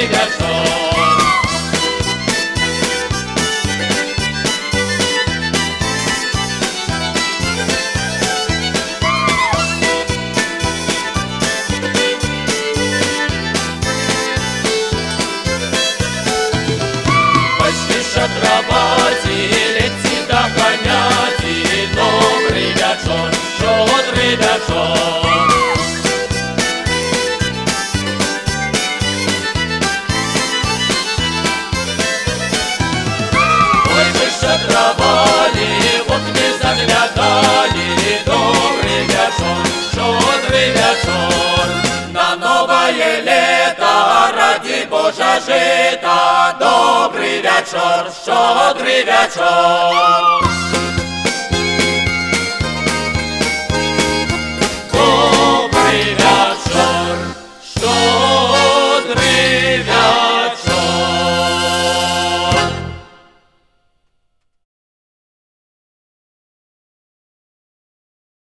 щодрий вечор. Шатроваті, летці та коняті, добрий вечор, щодрий вечор. Ой, ви шатровали, вот ми заглядали, добрий вечор, щодрий вечор. На новое лето, ради Божа жита, добрий вечор, щодрий вечор.